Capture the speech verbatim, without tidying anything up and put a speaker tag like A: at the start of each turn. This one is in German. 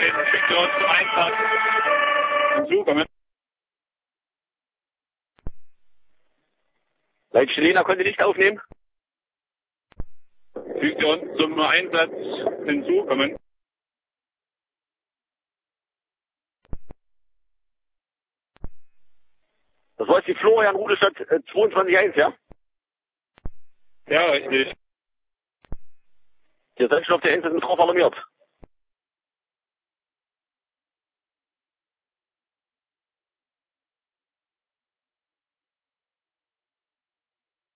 A: neun, bitte uns zum Einsatz hinzukommen.
B: Leitstelle konnte nicht aufnehmen.
A: Bitte uns zum Einsatz hinzukommen.
B: Das war jetzt die Florian Rudestadt äh, zweiundzwanzig eins, ja?
A: Ja, richtig.
B: Ihr seid schon auf der Insel drauf alarmiert.